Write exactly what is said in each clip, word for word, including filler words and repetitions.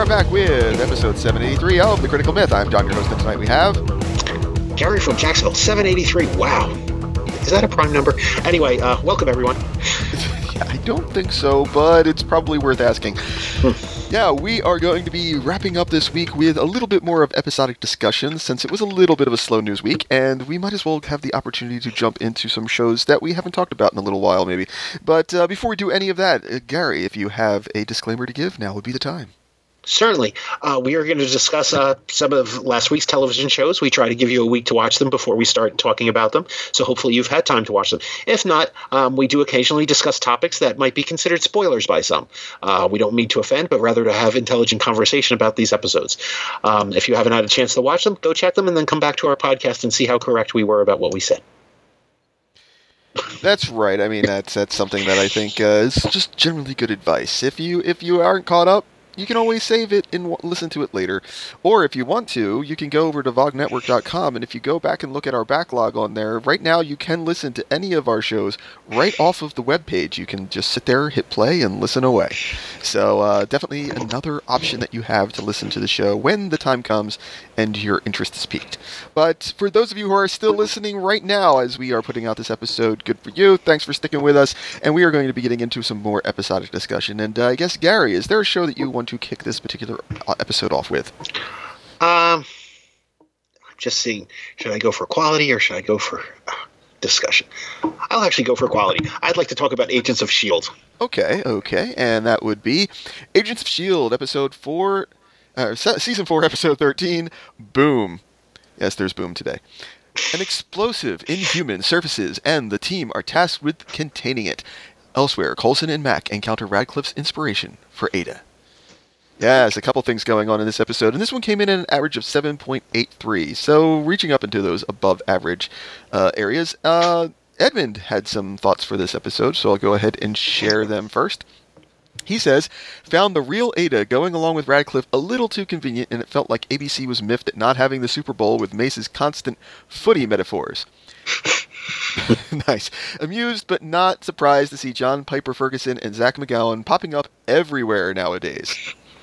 are back with episode seven eighty-three of The Critical Myth. I'm John, your host, and tonight we have... Gary from Jacksonville, seven eighty-three. Wow. Is that a prime number? Anyway, uh, welcome, everyone. I don't think so, but it's probably worth asking. Hmm. Yeah, we are going to be wrapping up this week with a little bit more of episodic discussion, since it was a little bit of a slow news week, and we might as well have the opportunity to jump into some shows that we haven't talked about in a little while, maybe. But uh, before we do any of that, uh, Gary, if you have a disclaimer to give, now would be the time. Certainly. Uh, we are going to discuss uh, some of last week's television shows. We try to give you a week to watch them before we start talking about them, so hopefully you've had time to watch them. If not, um, we do occasionally discuss topics that might be considered spoilers by some. Uh, we don't mean to offend, but rather to have intelligent conversation about these episodes. Um, if you haven't had a chance to watch them, go check them and then come back to our podcast and see how correct we were about what we said. That's right. I mean, that's that's something that I think uh, is just generally good advice. If you if you aren't caught up, you can always save it and w- listen to it later. Or if you want to, you can go over to vog network dot com, and if you go back and look at our backlog on there, right now you can listen to any of our shows right off of the webpage. You can just sit there, hit play, and listen away. So uh, definitely another option that you have to listen to the show when the time comes and your interest is piqued. But for those of you who are still listening right now as we are putting out this episode, good for you. Thanks for sticking with us. And we are going to be getting into some more episodic discussion. And uh, I guess, Gary, is there a show that you want to kick this particular episode off with? Um, I'm just seeing, should I go for quality or should I go for uh, discussion? I'll actually go for quality. I'd like to talk about Agents of S H I E L D. Okay, okay. And that would be Agents of S H I E L D, episode four... Uh, season four, episode thirteen, Boom. Yes, there's Boom today. An explosive inhuman surfaces, and the team are tasked with containing it. Elsewhere, Coulson and Mac encounter Radcliffe's inspiration for Ada. Yeah, there's a couple things going on in this episode, and this one came in at an average of seven point eight three, so reaching up into those above average uh, areas. Uh, Edmund had some thoughts for this episode, so I'll go ahead and share them first. He says, found the real Ada going along with Radcliffe a little too convenient, and it felt like A B C was miffed at not having the Super Bowl with Mace's constant footy metaphors. Nice. Amused but not surprised to see John Piper Ferguson and Zach McGowan popping up everywhere nowadays.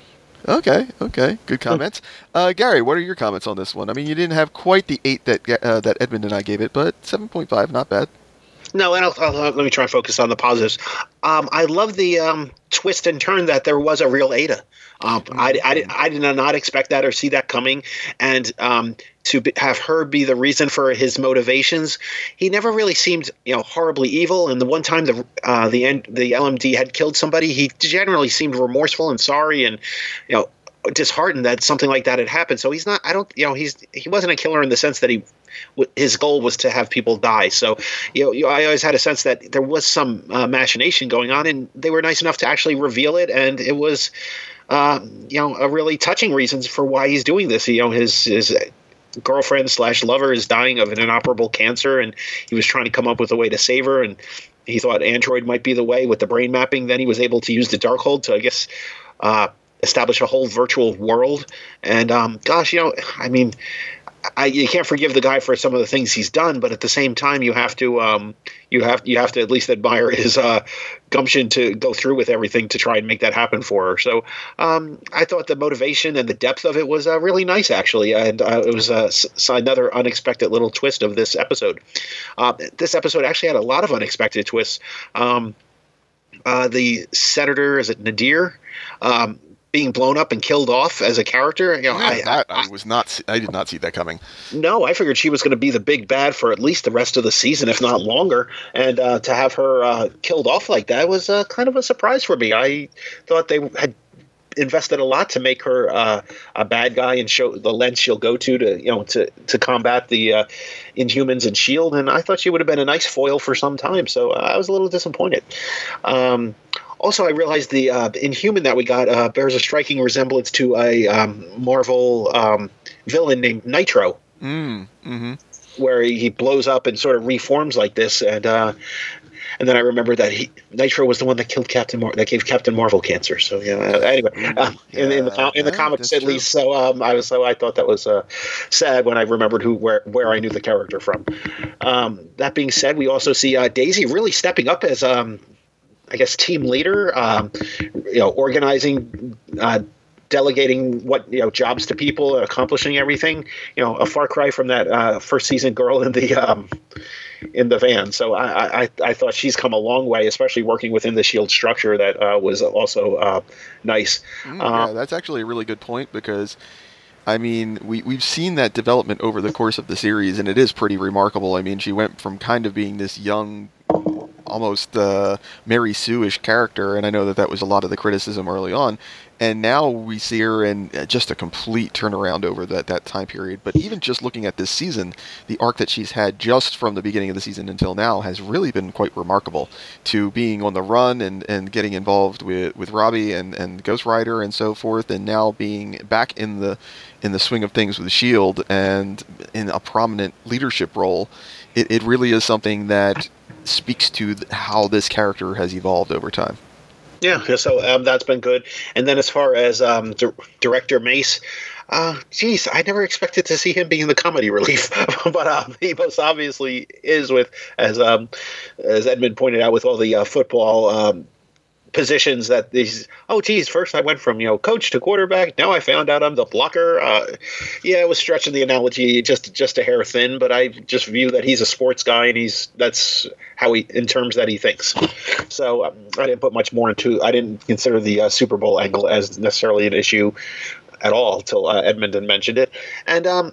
Okay, okay. Good comments. Uh, Gary, what are your comments on this one? I mean, you didn't have quite the eight that uh, that Edmund and I gave it, but seven point five, not bad. No, and I'll, I'll, let me try and focus on the positives. Um, I love the um, twist and turn that there was a real Ada. Um, I, I, I did not expect that or see that coming. And um, to be, have her be the reason for his motivations, he never really seemed, you know, horribly evil. And the one time the uh, the the L M D had killed somebody, he generally seemed remorseful and sorry and, you know, disheartened that something like that had happened. So he's not, I don't, you know, he's, he wasn't a killer in the sense that he, his goal was to have people die. So, you know, you, I always had a sense that there was some uh, machination going on, and they were nice enough to actually reveal it. And it was, uh, you know, a really touching reasons for why he's doing this. You know, his, his girlfriend slash lover is dying of an inoperable cancer, and he was trying to come up with a way to save her. And he thought Android might be the way with the brain mapping. Then he was able to use the Darkhold to, I guess, uh, establish a whole virtual world. And um, gosh, you know, I mean, I, you can't forgive the guy for some of the things he's done, but at the same time, you have to um, you have you have to at least admire his uh, gumption to go through with everything to try and make that happen for her. So um, I thought the motivation and the depth of it was uh, really nice, actually, and uh, it was uh, s- another unexpected little twist of this episode. Uh, this episode actually had a lot of unexpected twists. Um, uh, the senator, is it Nadir? Um, being blown up and killed off as a character, you know, yeah, I, that, I, I was not. I did not see that coming. No, I figured she was going to be the big bad for at least the rest of the season, if not longer. And uh, to have her uh, killed off like that was uh, kind of a surprise for me. I thought they had invested a lot to make her uh, a bad guy and show the lengths she'll go to to you know to to combat the uh, Inhumans and S H I E L D. And I thought she would have been a nice foil for some time. So uh, I was a little disappointed. Um, Also, I realized the uh, Inhuman that we got uh, bears a striking resemblance to a um, Marvel um, villain named Nitro, mm, mm-hmm. where he blows up and sort of reforms like this. And uh, and then I remember that he, Nitro was the one that killed Captain Mar- that gave Captain Marvel cancer. So yeah. Uh, anyway, uh, yeah, in, in the com- in the yeah, comics at true. least. So um, I was so I thought that was uh, sad when I remembered who where where I knew the character from. Um, that being said, we also see uh, Daisy really stepping up as um. I guess team leader, um, you know, organizing uh, delegating what you know jobs to people, accomplishing everything. You know, a far cry from that uh, first season girl in the um, in the van. So I, I I thought she's come a long way, especially working within the Shield structure. That uh, was also uh, nice. Mm, Uh, yeah, that's actually a really good point because, I mean, we, we've seen that development over the course of the series, and it is pretty remarkable. I mean, she went from kind of being this young, almost uh, Mary Sue-ish character, and I know that that was a lot of the criticism early on, and now we see her in just a complete turnaround over that, that time period. But even just looking at this season, the arc that she's had just from the beginning of the season until now has really been quite remarkable. To being on the run and, and getting involved with, with Robbie and, and Ghost Rider and so forth, and now being back in the in the swing of things with the Shield and in a prominent leadership role, it, it really is something that speaks to th- how this character has evolved over time. Yeah, so um, that's been good. And then as far as um, di- director Mace, uh, geez, I never expected to see him being the comedy relief, but um, he most obviously is with, as um, as Edmund pointed out, with all the uh, football um, positions that these. Oh, geez, first I went from you know coach to quarterback. Now I found out I'm the blocker. Uh, yeah, I was stretching the analogy just just a hair thin, but I just view that he's a sports guy and he's that's how he in terms that he thinks. So um, I didn't put much more into. I didn't consider the uh, Super Bowl angle as necessarily an issue at all till uh, Edmonton mentioned it. And um,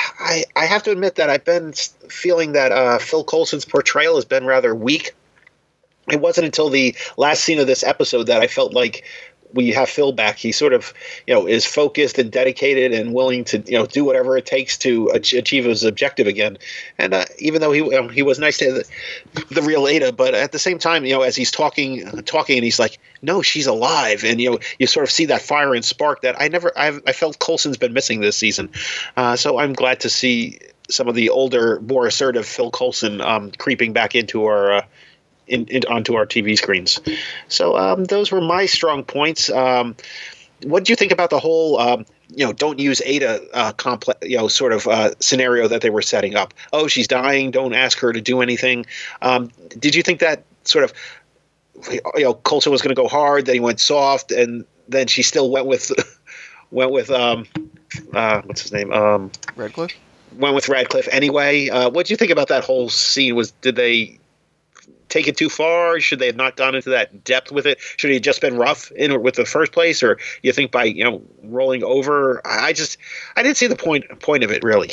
I I have to admit that I've been feeling that uh, Phil Coulson's portrayal has been rather weak. It wasn't until the last scene of this episode that I felt like we have Phil back. He sort of, you know, is focused and dedicated and willing to, you know, do whatever it takes to achieve his objective again. And uh, even though he um, he was nice to the, the real Ada, but at the same time, you know, as he's talking, talking, and he's like, "No, she's alive," and you know, you sort of see that fire and spark that I never, I've, I felt Coulson's been missing this season. Uh, so I'm glad to see some of the older, more assertive Phil Coulson um, creeping back into our. Uh, In, in, onto our T V screens. So um, those were my strong points. Um, what do you think about the whole, um, you know, don't use Ada uh, complex, you know, sort of uh, scenario that they were setting up? Oh, she's dying. Don't ask her to do anything. Um, did you think that sort of, you know, Coulson was going to go hard, then he went soft, and then she still went with, went with, um, uh, what's his name? Um, Radcliffe? Went with Radcliffe anyway. Uh, what do you think about that whole scene? Was did they take it too far? Should they have not gone into that depth with it? Should he have just been rough in with the first place? Or you think by, you know, rolling over? I just, I didn't see the point point of it, really.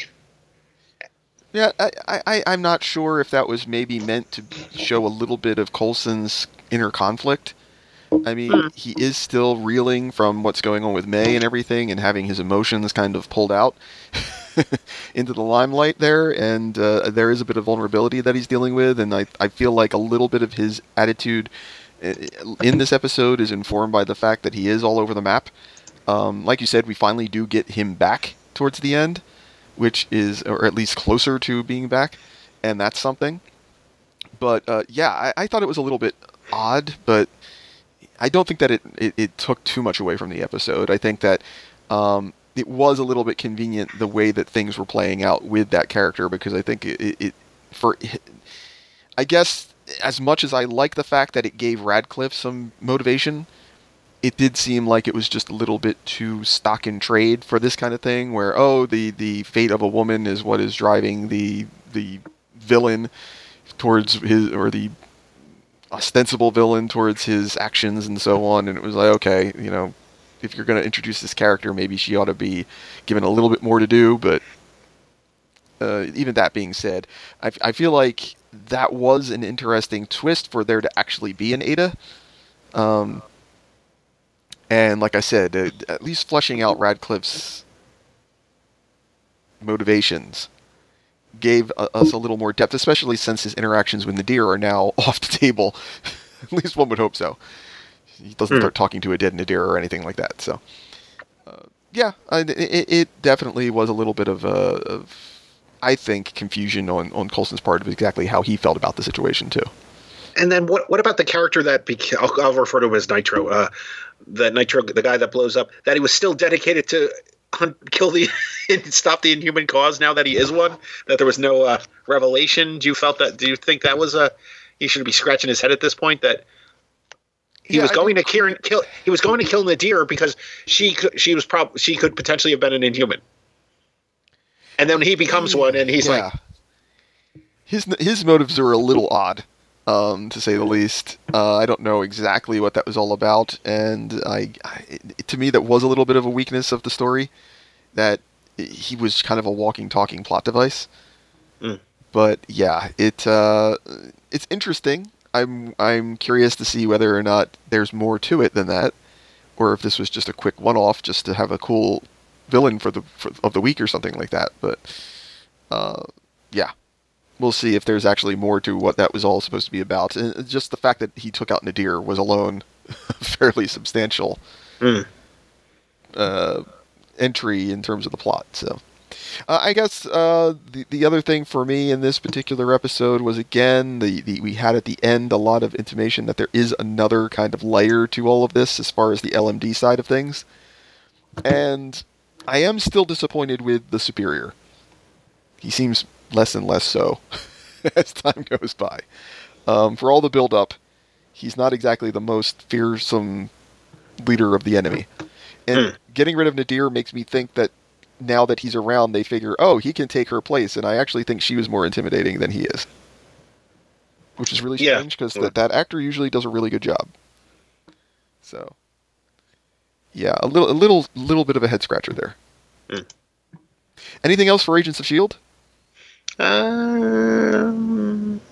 Yeah, I, I, I'm not sure if that was maybe meant to show a little bit of Coulson's inner conflict. I mean, mm. he is still reeling from what's going on with May and everything and having his emotions kind of pulled out into the limelight there, and uh, there is a bit of vulnerability that he's dealing with, and I, I feel like a little bit of his attitude in this episode is informed by the fact that he is all over the map. Um, like you said, we finally do get him back towards the end, which is, or at least closer to being back, and that's something. But uh, yeah, I, I thought it was a little bit odd, but I don't think that it, it, it took too much away from the episode. I think that um, it was a little bit convenient the way that things were playing out with that character, because I think it, it, it for, I guess as much as I like the fact that it gave Radcliffe some motivation, it did seem like it was just a little bit too stock in trade for this kind of thing, where, oh, the, the fate of a woman is what is driving the the villain towards his, or the ostensible villain towards his actions and so on. And it was like, okay, you know, if you're going to introduce this character, maybe she ought to be given a little bit more to do. But uh, even that being said, I, I feel like that was an interesting twist for there to actually be an Ada. Um, and like I said, uh, at least fleshing out Radcliffe's motivations gave uh, us a little more depth, especially since his interactions with Nadir are now off the table. At least one would hope so. He doesn't mm. start talking to a dead Nadir or anything like that. So, uh, yeah, I, it, it definitely was a little bit of, uh, of I think, confusion on, on Coulson's part of exactly how he felt about the situation, too. And then what what about the character that beca- I'll, I'll refer to as Nitro, uh, the Nitro, the guy that blows up, that he was still dedicated to hunt, kill the stop the Inhuman cause now that he is one, that there was no uh, revelation? Do you felt that? Do you think that was a he should be scratching his head at this point that He Yeah, was I going to think- kill, kill. He was going to kill Nadir because she could, she was prob- she could potentially have been an Inhuman. And then he becomes one, and he's like, his his motives are a little odd, um, to say the least. Uh, I don't know exactly what that was all about, and I, I to me that was a little bit of a weakness of the story, that he was kind of a walking, talking plot device. Mm. But yeah, it uh, it's interesting. I'm I'm curious to see whether or not there's more to it than that, or if this was just a quick one-off, just to have a cool villain for the for, of the week or something like that. But uh, yeah, we'll see if there's actually more to what that was all supposed to be about. And just the fact that he took out Nadir was alone fairly substantial mm. uh, entry in terms of the plot. So. Uh, I guess uh, the the other thing for me in this particular episode was, again, the, the we had at the end a lot of intimation that there is another kind of layer to all of this as far as the L M D side of things, and I am still disappointed with the Superior. He seems less and less so as time goes by. Um, for all the build-up, he's not exactly the most fearsome leader of the enemy, and getting rid of Nadir makes me think that now that he's around, they figure, oh, he can take her place, and I actually think she was more intimidating than he is. Which is really Yeah. strange, because that, that actor usually does a really good job. So, yeah, a little a little, little bit of a head-scratcher there. Mm. Anything else for Agents of S H I E L D? Um,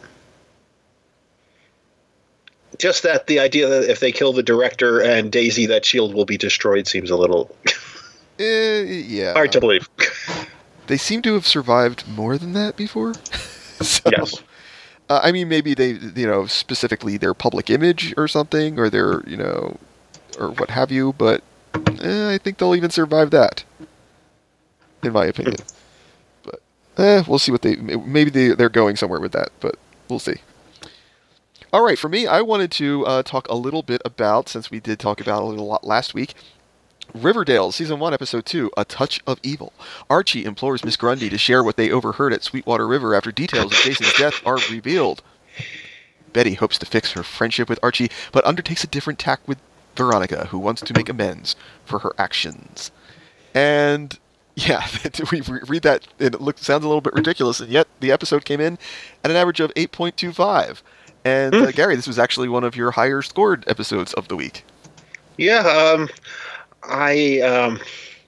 just that the idea that if they kill the director and Daisy, that S H I E L D will be destroyed seems a little Uh, yeah. hard to believe. They seem to have survived more than that before. So, Yes. uh, I mean, maybe they, you know, specifically their public image or something, or their, you know, or what have you, but eh, I think they'll even survive that, in my opinion. But, eh, we'll see what they, maybe they, they're going somewhere with that, but we'll see. All right, for me, I wanted to uh, talk a little bit about, since we did talk about it a little lot last week, Riverdale, Season one, Episode two, A Touch of Evil. Archie implores Miss Grundy to share what they overheard at Sweetwater River after details of Jason's death are revealed. Betty hopes to fix her friendship with Archie, but undertakes a different tack with Veronica, who wants to make amends for her actions. And, yeah, we read that, and it looks, sounds a little bit ridiculous, and yet the episode came in at an average of eight point two five. And, uh, Gary, this was actually one of your higher scored episodes of the week. Yeah, um... I um,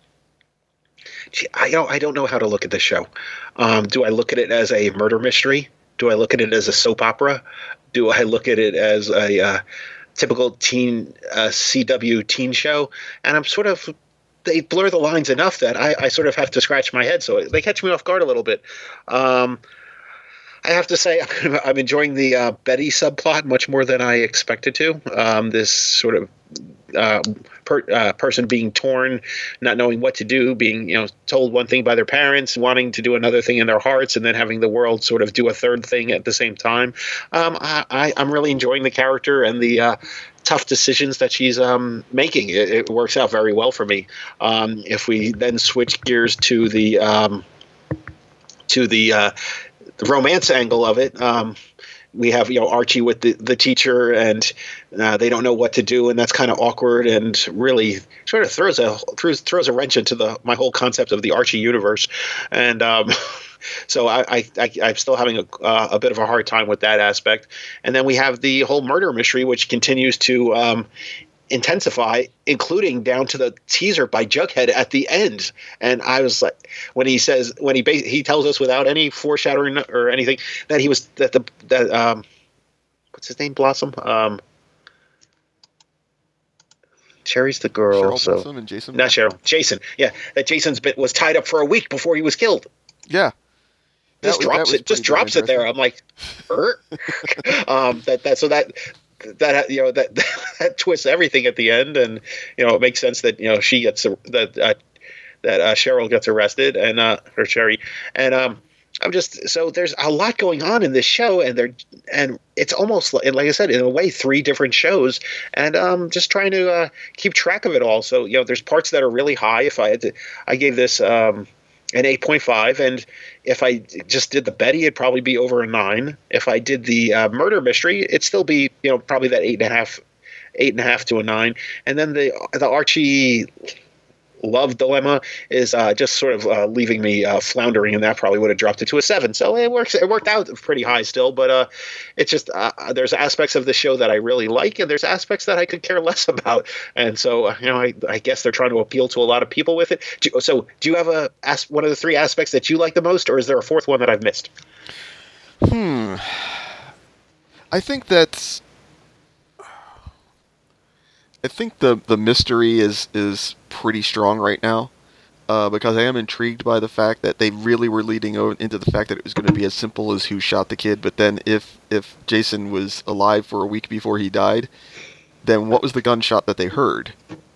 gee, I don't I don't know how to look at this show. Um, do I look at it as a murder mystery? Do I look at it as a soap opera? Do I look at it as a uh, typical teen uh, C W teen show? And I'm sort of, they blur the lines enough that I, I sort of have to scratch my head. So they catch me off guard a little bit. Um, I have to say, I'm enjoying the uh, Betty subplot much more than I expected to. Um, this sort of uh, per, uh, person being torn, not knowing what to do, being you know told one thing by their parents, wanting to do another thing in their hearts, and then having the world sort of do a third thing at the same time. Um, I, I, I'm really enjoying the character and the uh, tough decisions that she's um, making. It, it works out very well for me. Um, if we then switch gears to the um, to the uh, the romance angle of it, um, we have you know Archie with the, the teacher, and uh, they don't know what to do, and that's kind of awkward, and really sort of throws a throws throws a wrench into the my whole concept of the Archie universe, and um, so I, I, I I'm still having a uh, a bit of a hard time with that aspect. And then we have the whole murder mystery, which continues to um, intensify, including down to the teaser by Jughead at the end. And I was like, when he says, when he ba- he tells us without any foreshadowing or anything that he was that the that um, what's his name, Blossom, um, Cherry's the girl, Cheryl so Blossom and Jason. not Cheryl, Jason, yeah, that Jason's bit was tied up for a week before he was killed. Yeah. Just That was- that drops was it. Just pretty drops it there. interesting. I'm like, er? um, that that so that that you know that that twists everything at the end, and you know it makes sense that you know she gets that uh, that uh, Cheryl gets arrested, and uh, or Sherry, and um, I'm just so there's a lot going on in this show, and they're and it's almost like, like I said, in a way, three different shows, and um, just trying to uh, keep track of it all. So you know, there's parts that are really high. If I had to, I gave this um, an eight point five, and if I just did the Betty, it'd probably be over a nine. If I did the uh, murder mystery, it'd still be, you know, probably that eight and a half eight and a half to a nine. And then the the Archie love dilemma is uh, just sort of uh, leaving me uh, floundering, and that probably would have dropped it to a seven. So it works. It worked out pretty high still, but uh, it's just uh, there's aspects of the show that I really like, and there's aspects that I could care less about. And so uh, you know, I, I guess they're trying to appeal to a lot of people with it. Do, so do you have a one of the three aspects that you like the most, or is there a fourth one that I've missed? Hmm. I think that's. I think the, the mystery is, is pretty strong right now, uh, because I am intrigued by the fact that they really were leading over into the fact that it was going to be as simple as who shot the kid. But then if if Jason was alive for a week before he died, then what was the gunshot that they heard?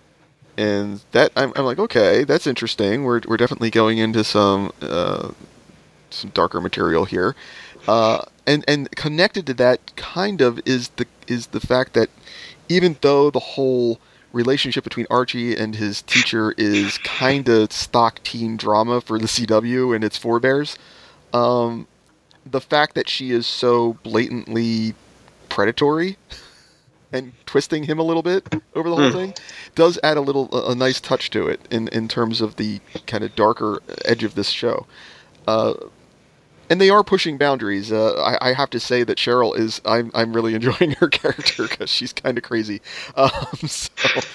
And that I'm, I'm like, okay, that's interesting. We're we're definitely going into some uh, some darker material here, uh, and and connected to that kind of is the is the fact that. Even though the whole relationship between Archie and his teacher is kind of stock teen drama for the C W and its forebears, um, the fact that she is so blatantly predatory and twisting him a little bit over the whole thing does add a little, a, a nice touch to it in, in terms of the kind of darker edge of this show. Uh, And they are pushing boundaries. Uh, I, I have to say that Cheryl is. I'm. I'm really enjoying her character because she's kind of crazy. Um, so,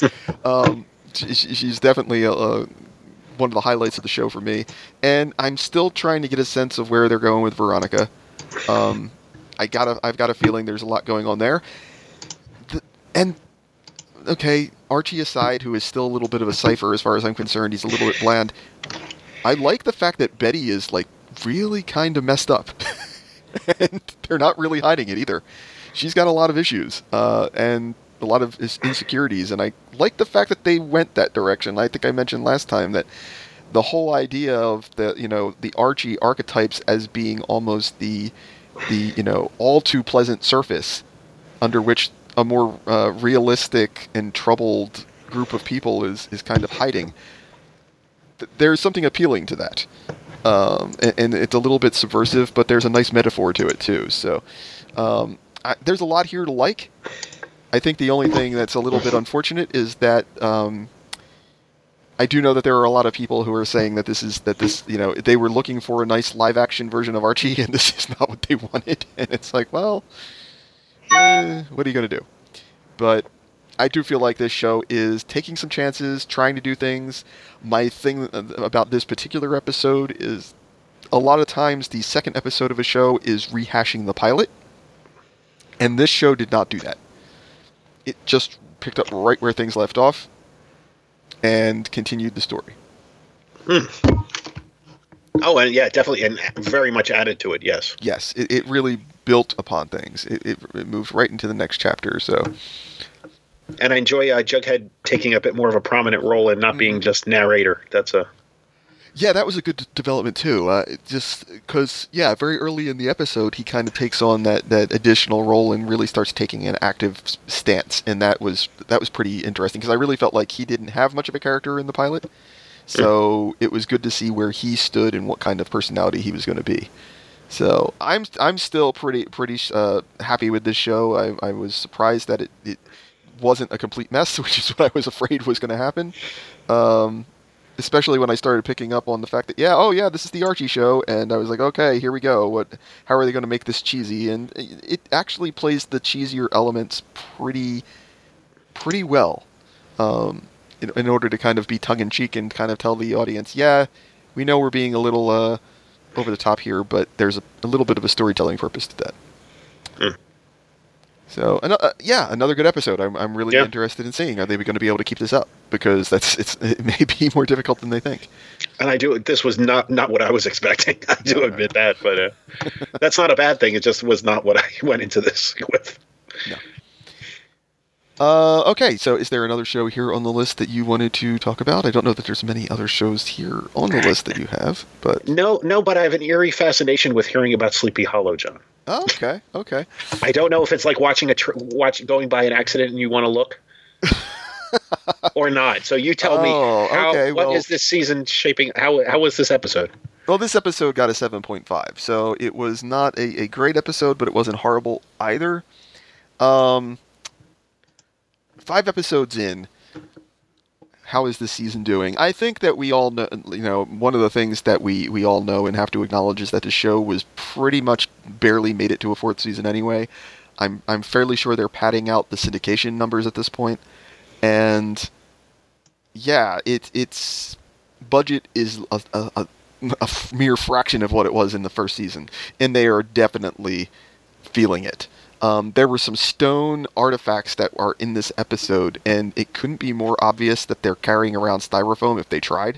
um, she, she's definitely a, a, one of the highlights of the show for me. And I'm still trying to get a sense of where they're going with Veronica. Um, I got. A, I've got a feeling there's a lot going on there. The, and okay, Archie aside, who is still a little bit of a cipher as far as I'm concerned, he's a little bit bland. I like the fact that Betty is like. Really kind of messed up. And they're not really hiding it either. She's got a lot of issues uh, and a lot of insecurities, and I like the fact that they went that direction. I think I mentioned last time that the whole idea of the you know the Archie archetypes as being almost the the you know all too pleasant surface under which a more uh, realistic and troubled group of people is is kind of hiding. There's something appealing to that. Um, and, and it's a little bit subversive, but there's a nice metaphor to it too. So um, I, there's a lot here to like. I think the only thing that's a little bit unfortunate is that um, I do know that there are a lot of people who are saying that this is that this you know they were looking for a nice live action version of Archie, and this is not what they wanted. And it's like, well, eh, what are you gonna do? But I do feel like this show is taking some chances, trying to do things. My thing about this particular episode is a lot of times the second episode of a show is rehashing the pilot, and this show did not do that. It just picked up right where things left off and continued the story. Hmm. Oh, and yeah, definitely, and very much added to it, yes. Yes, it, it really built upon things. It, it, it moved right into the next chapter, so... And I enjoy uh, Jughead taking a bit more of a prominent role and not being just narrator. That's a yeah, that was a good d- development too. Uh, just because, yeah, very early in the episode, he kind of takes on that, that additional role and really starts taking an active stance, and that was that was pretty interesting because I really felt like he didn't have much of a character in the pilot, so it was good to see where he stood and what kind of personality he was going to be. So I'm I'm still pretty pretty uh, happy with this show. I, I was surprised that it. it wasn't a complete mess, which is what I was afraid was going to happen. Um, especially when I started picking up on the fact that, yeah, oh yeah, this is the Archie show, and I was like, okay, here we go. What? How are they going to make this cheesy? And it actually plays the cheesier elements pretty, pretty well, um, in, in order to kind of be tongue-in-cheek and kind of tell the audience, yeah, we know we're being a little uh, over the top here, but there's a, a little bit of a storytelling purpose to that. Mm. So, uh, yeah, another good episode. I'm I'm really yeah. interested in seeing. Are they going to be able to keep this up? Because that's it's it may be more difficult than they think. And I do. This was not, not what I was expecting. I do no, admit no. that, but uh, that's not a bad thing. It just was not what I went into this with. No. Uh, okay, so is there another show here on the list that you wanted to talk about? I don't know that there's many other shows here on the list that you have, but no, no. But I have an eerie fascination with hearing about Sleepy Hollow, John. Oh, okay, okay. I don't know if it's like watching a tr- watch going by an accident and you want to look, or not. So you tell oh, me how. Okay, what well, is this season shaping? How how was this episode? Well, this episode got a seven point five, so it was not a, a great episode, but it wasn't horrible either. Um. five episodes in, how is this season doing? I think that we all know, you know, one of the things that we, we all know and have to acknowledge is that the show was pretty much barely made it to a fourth season anyway. I'm I'm fairly sure they're padding out the syndication numbers at this point. And yeah, it, its budget is a, a, a, a mere fraction of what it was in the first season. And they are definitely feeling it. Um, there were some stone artifacts that are in this episode, and it couldn't be more obvious that they're carrying around styrofoam if they tried.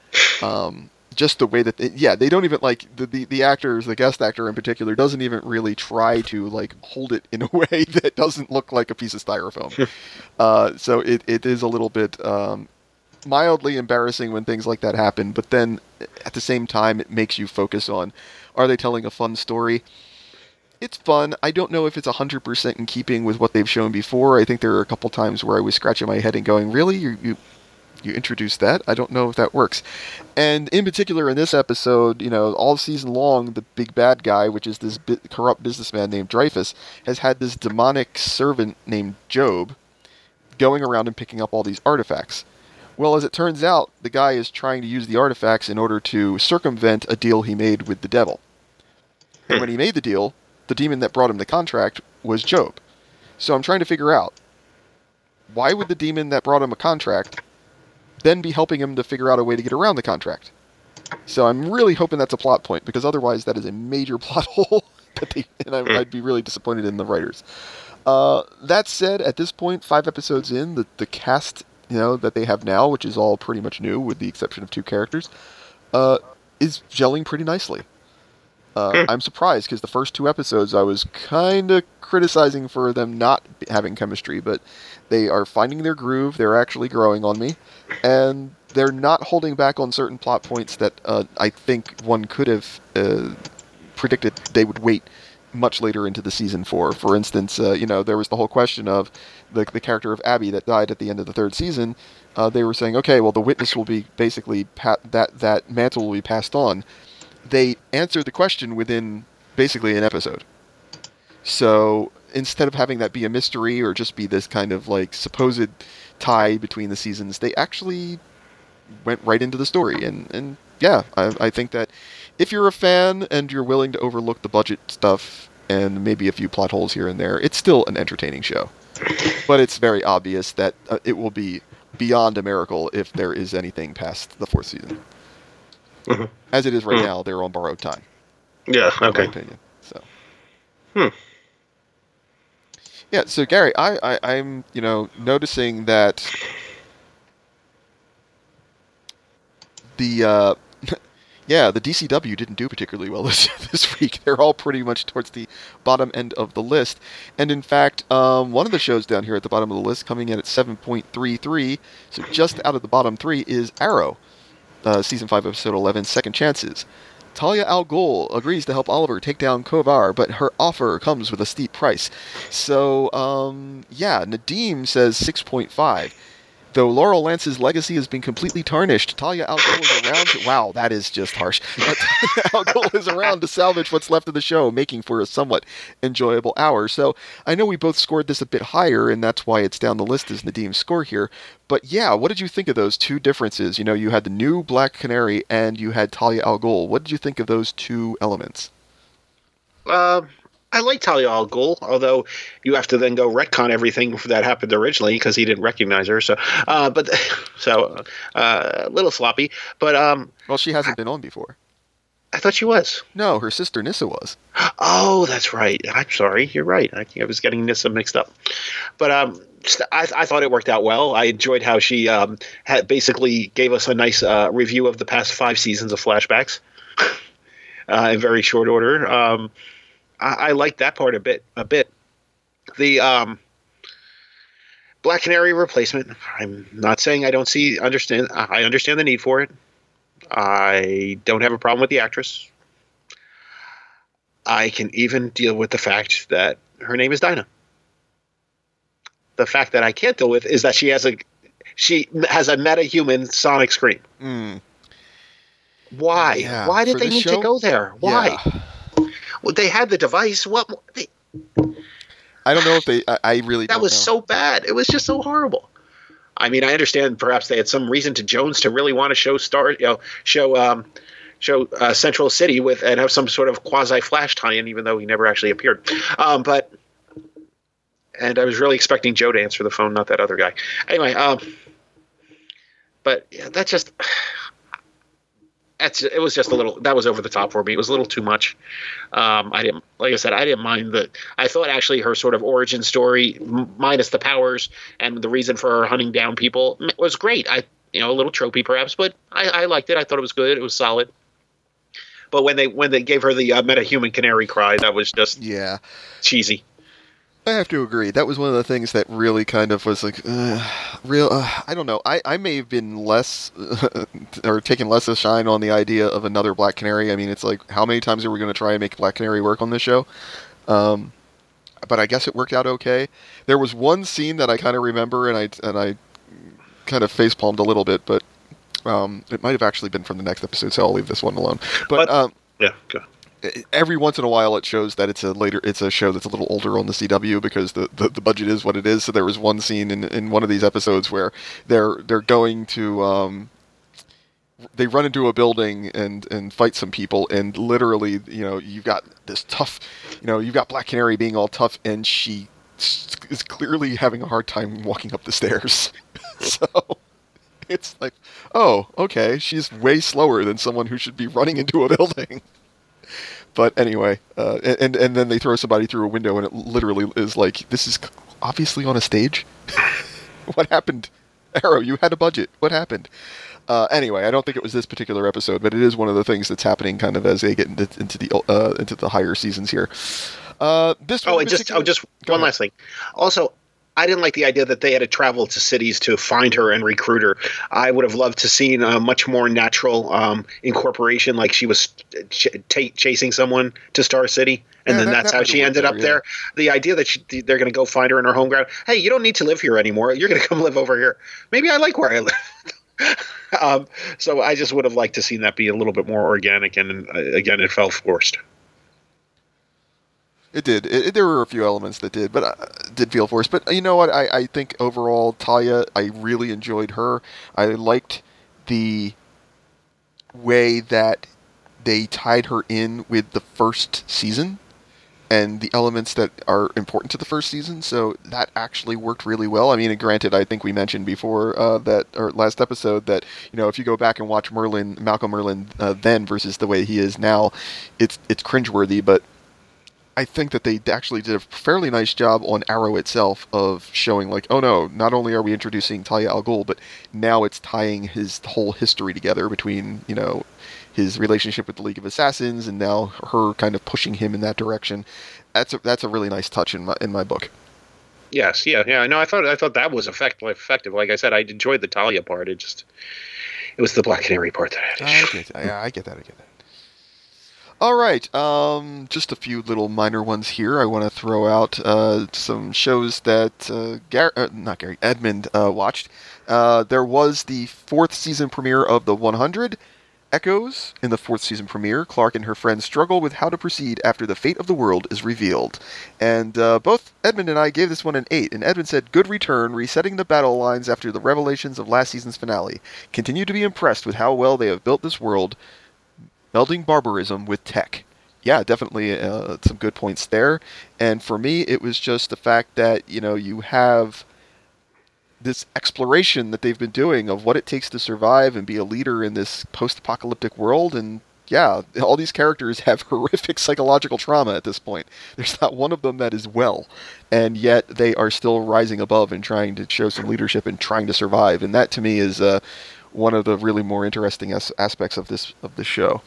Um, just the way that, they, yeah, they don't even, like, the, the, the actors, the guest actor in particular, doesn't even really try to, like, hold it in a way that doesn't look like a piece of styrofoam. uh, so it, it is a little bit um, mildly embarrassing when things like that happen, but then at the same time, it makes you focus on, are they telling a fun story? It's fun. I don't know if it's one hundred percent in keeping with what they've shown before. I think there are a couple times where I was scratching my head and going, really? You you, you introduced that? I don't know if that works. And in particular in this episode, you know, all season long, the big bad guy, which is this bi- corrupt businessman named Dreyfus, has had this demonic servant named Job going around and picking up all these artifacts. Well, as it turns out, the guy is trying to use the artifacts in order to circumvent a deal he made with the devil. And when he made the deal, the demon that brought him the contract was Job. So I'm trying to figure out, why would the demon that brought him a contract then be helping him to figure out a way to get around the contract? So I'm really hoping that's a plot point, because otherwise that is a major plot hole, that they, and I, I'd be really disappointed in the writers. Uh, that said, at this point, five episodes in, the, the cast, you know, that they have now, which is all pretty much new, with the exception of two characters, uh, is gelling pretty nicely. Uh, I'm surprised, because the first two episodes I was kind of criticizing for them not having chemistry, but they are finding their groove, they're actually growing on me, and they're not holding back on certain plot points that uh, I think one could have uh, predicted they would wait much later into the season for. For instance, uh, you know, there was the whole question of the, the character of Abby that died at the end of the third season. Uh, they were saying, okay, well, the witness will be basically, pa- that, that mantle will be passed on. They answered the question within basically an episode. So instead of having that be a mystery or just be this kind of like supposed tie between the seasons, they actually went right into the story. And, and yeah, I, I think that if you're a fan and you're willing to overlook the budget stuff and maybe a few plot holes here and there, it's still an entertaining show. But it's very obvious that uh, it will be beyond a miracle if there is anything past the fourth season. Mm-hmm. As it is right mm. now, they're on borrowed time. Yeah, okay. In my opinion. So. Hmm. Yeah, so Gary, I, I, I'm, you know, noticing that the, uh, yeah, the D C W didn't do particularly well this, this week. They're all pretty much towards the bottom end of the list. And in fact, um, one of the shows down here at the bottom of the list, coming in at seven point three three, so just out of the bottom three, is Arrow. Uh, season five, episode eleven, Second Chances. Talia al Ghul agrees to help Oliver take down Kovar, but her offer comes with a steep price. So, um, yeah, Nadim says six point five. Though Laurel Lance's legacy has been completely tarnished, Talia al Ghul is around to... Wow, that is just harsh. Talia al Ghul is around to salvage what's left of the show, making for a somewhat enjoyable hour. So, I know we both scored this a bit higher, and that's why it's down the list as Nadim's score here. But yeah, what did you think of those two differences? You know, you had the new Black Canary, and you had Talia al Ghul. What did you think of those two elements? Um... I like Talia al Ghul, although you have to then go retcon everything that happened originally because he didn't recognize her. So, uh, but so uh, a little sloppy. But um, well, she hasn't I, been on before. I thought she was. No, her sister Nissa was. Oh, that's right. I'm sorry. You're right. I, I was getting Nissa mixed up. But um, I, I thought it worked out well. I enjoyed how she um, had basically gave us a nice uh, review of the past five seasons of flashbacks uh, in very short order. Um, I, I like that part a bit. A bit. The um, Black Canary replacement. I'm not saying I don't see understand. I understand the need for it. I don't have a problem with the actress. I can even deal with the fact that her name is Dinah. The fact that I can't deal with is that she has a she has a meta-human sonic scream. Mm. Why? Yeah, Why did they need show? to go there? Why? Yeah. Well, they had the device. What? They... I don't know if they. I, I really that don't was know. so bad. It was just so horrible. I mean, I understand perhaps they had some reason to Jones to really want to show star, you know, show um, show uh, Central City with and have some sort of quasi Flash tie-in, even though he never actually appeared. Um, but and I was really expecting Joe to answer the phone, not that other guy. Anyway, um, but yeah, that just that's it was just a little that was over the top for me. It was a little too much. Um, I didn't, like I said, I didn't mind the. I thought actually her sort of origin story, m- minus the powers and the reason for her hunting down people, was great. I, you know, a little tropey perhaps, but I, I liked it. I thought it was good. It was solid. But when they when they gave her the uh, metahuman canary cry, that was just Yeah. cheesy. I have to agree. That was one of the things that really kind of was like, uh, real. Uh, I don't know. I, I may have been less, or taken less of a shine on the idea of another Black Canary. I mean, it's like, how many times are we going to try and make Black Canary work on this show? Um, but I guess it worked out okay. There was one scene that I kind of remember, and I and I kind of facepalmed a little bit, but um, it might have actually been from the next episode, so I'll leave this one alone. But, But- um, Yeah. Go. every once in a while it shows that it's a later it's a show that's a little older on the C W because the, the, the budget is what it is. So there was one scene in, in one of these episodes where they're they're going to um, they run into a building and, and fight some people, and literally, you know, you've got this tough, you know, you've got Black Canary being all tough, and she is clearly having a hard time walking up the stairs. So it's like, oh, okay, she's way slower than someone who should be running into a building. But anyway, uh, and and then they throw somebody through a window, and it literally is like, this is obviously on a stage. What happened? Arrow, you had a budget. What happened? Uh, anyway, I don't think it was this particular episode, but it is one of the things that's happening kind of as they get into, into the uh, into the higher seasons here. Uh, this Oh, one and just particular- oh, just Go one ahead. last thing. Also, I didn't like the idea that they had to travel to cities to find her and recruit her. I would have loved to seen a much more natural um, incorporation, like she was ch- t- chasing someone to Star City, and Yeah, then that- that's that how might she have worked ended up better, there. The idea that she, they're going to go find her in her home ground. Hey, you don't need to live here anymore. You're going to come live over here. Maybe I like where I live. um, so I just would have liked to seen that be a little bit more organic, and uh, again, it felt forced. It did. It, it- there were a few elements that did, but uh, did feel forced. But you know what? I, I think overall, Talia, I really enjoyed her. I liked the way that they tied her in with the first season and the elements that are important to the first season. So that actually worked really well. I mean, and granted, I think we mentioned before uh, that, or last episode, that, you know, if you go back and watch Merlin, Malcolm Merlin uh, then versus the way he is now, it's it's cringeworthy, but I think that they actually did a fairly nice job on Arrow itself of showing, like, oh no, not only are we introducing Talia al Ghul, but now it's tying his whole history together between, you know, his relationship with the League of Assassins and now her kind of pushing him in that direction. That's a, that's a really nice touch in my in my book. Yes, yeah, yeah. No, I thought I thought that was effective. Effective. Like I said, I enjoyed the Talia part. It just it was the Black Canary part that I had I issue. get, I, I get that. I get that. All right, um, just a few little minor ones here. I want to throw out uh, some shows that uh, Gar- uh, not Gary Edmund uh, watched. Uh, there was the fourth season premiere of The one hundred. Echoes. In the fourth season premiere, Clark and her friends struggle with how to proceed after the fate of the world is revealed. And uh, both Edmund and I gave this one an eight, and Edmund said, good return, resetting the battle lines after the revelations of last season's finale. Continue to be impressed with how well they have built this world, melding barbarism with tech. Yeah, definitely uh, some good points there. And for me, it was just the fact that, you know, you have this exploration that they've been doing of what it takes to survive and be a leader in this post-apocalyptic world. And yeah, all these characters have horrific psychological trauma at this point. There's not one of them that is well. And yet they are still rising above and trying to show some leadership and trying to survive. And that to me is uh, one of the really more interesting as- aspects of this of the show.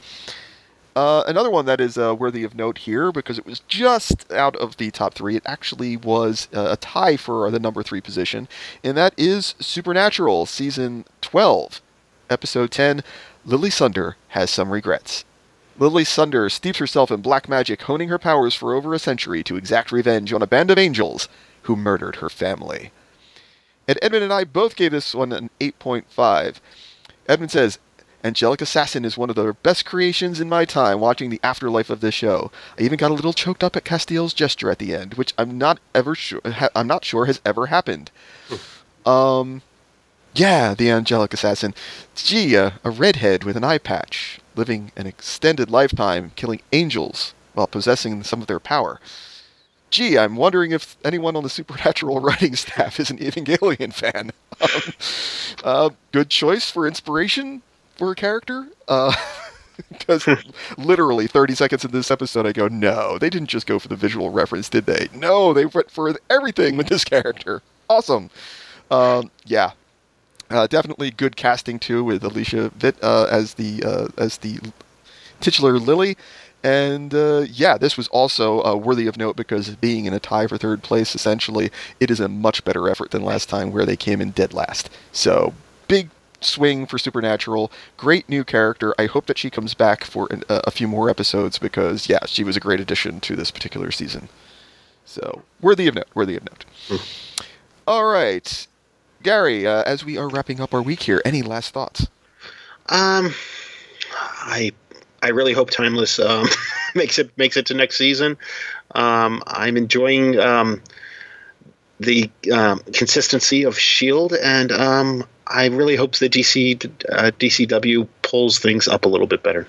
Uh, another one that is uh, worthy of note here, because it was just out of the top three, it actually was uh, a tie for the number three position, and that is Supernatural, Season twelve, Episode ten, Lily Sunder Has Some Regrets. Lily Sunder steeps herself in black magic, honing her powers for over a century to exact revenge on a band of angels who murdered her family. And Edmund and I both gave this one an eight point five. Edmund says, Angelic Assassin is one of the best creations in my time watching the afterlife of this show. I even got a little choked up at Castiel's gesture at the end, which I'm not ever sure ha- I'm not sure has ever happened. um, yeah, the Angelic Assassin. Gee, uh, a redhead with an eye patch, living an extended lifetime, killing angels while possessing some of their power. Gee, I'm wondering if anyone on the Supernatural writing staff is an Evangelion fan. um, uh, good choice for inspiration for a character. Uh, because literally thirty seconds in this episode, I go, no, they didn't just go for the visual reference, did they? No, they went for everything with this character. Awesome. Um, yeah. Uh, definitely good casting too, with Alicia Vitt uh, as the uh, as the titular Lily. And, uh, yeah, this was also uh, worthy of note because being in a tie for third place, essentially, it is a much better effort than last time where they came in dead last. So, big swing for Supernatural. Great new character. I hope that she comes back for an, uh, a few more episodes because, yeah, she was a great addition to this particular season. So, worthy of note, worthy of note. Mm. All right. Gary, uh, as we are wrapping up our week here, any last thoughts? Um, I... I really hope Timeless um, makes it makes it to next season. Um, I'm enjoying um, the um, consistency of S H I E L D, and um, I really hope that D C uh, D C W pulls things up a little bit better.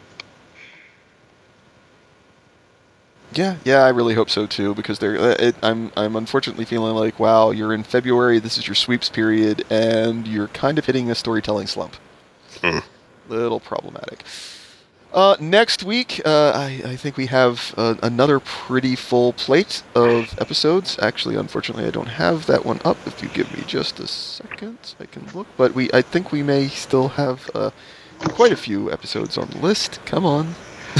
Yeah, yeah, I really hope so too, because they're. Uh, it, I'm I'm unfortunately feeling like, wow, you're in February. This is your sweeps period, and you're kind of hitting a storytelling slump. Mm. Little problematic. Uh, next week, uh, I, I think we have uh, another pretty full plate of episodes. Actually, unfortunately, I don't have that one up. If you give me just a second, I can look. But we, I think we may still have uh, quite a few episodes on the list. Come on.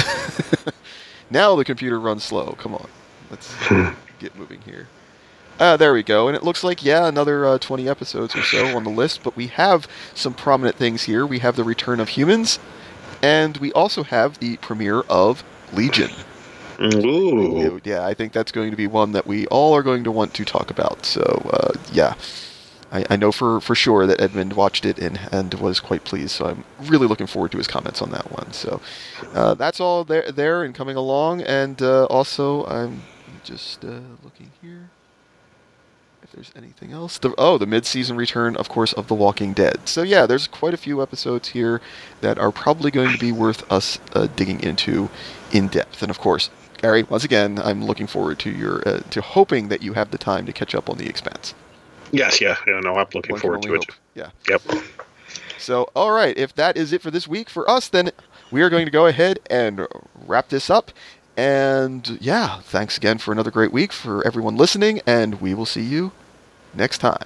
Now the computer runs slow. Come on. Let's get moving here. Uh, there we go. And it looks like, yeah, another uh, twenty episodes or so on the list. But we have some prominent things here. We have the return of humans. And we also have the premiere of Legion. Ooh. Yeah, I think that's going to be one that we all are going to want to talk about. So, uh, yeah, I, I know for, for sure that Edmund watched it and, and was quite pleased. So I'm really looking forward to his comments on that one. So uh, that's all there, there and coming along. And uh, also, I'm just uh, looking here. If there's anything else. The, oh, the mid-season return, of course, of The Walking Dead. So yeah, there's quite a few episodes here that are probably going to be worth us uh, digging into in depth. And of course, Gary, once again, I'm looking forward to your uh, to hoping that you have the time to catch up on The Expanse. Yes, yeah, yeah, no, I'm looking One forward to it. Hope. Yeah. Yep. So, all right, if that is it for this week for us, then we are going to go ahead and wrap this up. And yeah, thanks again for another great week for everyone listening, and we will see you next time.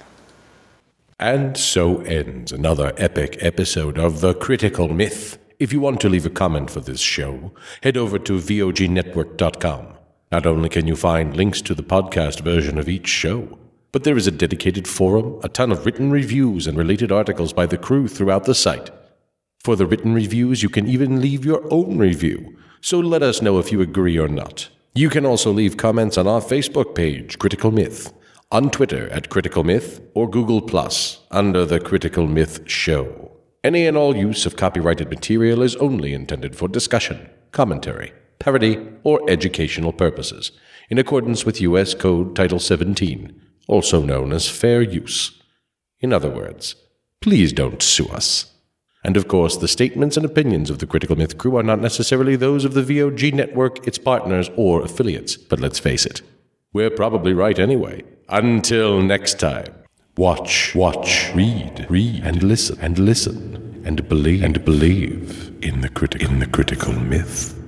And so ends another epic episode of The Critical Myth. If you want to leave a comment for this show, head over to V O G network dot com. Not only can you find links to the podcast version of each show, but there is a dedicated forum, a ton of written reviews, and related articles by the crew throughout the site. For the written reviews, you can even leave your own review. So let us know if you agree or not. You can also leave comments on our Facebook page, Critical Myth, on Twitter at Critical Myth, or Google Plus under The Critical Myth Show. Any and all use of copyrighted material is only intended for discussion, commentary, parody, or educational purposes, in accordance with U S Code Title seventeen, also known as fair use. In other words, please don't sue us. And of course, the statements and opinions of the Critical Myth crew are not necessarily those of the V O G network, its partners, or affiliates. But let's face it, we're probably right anyway. Until next time, watch, watch, read, read, and listen, and listen, and believe, and believe in the, criti- in the Critical Myth.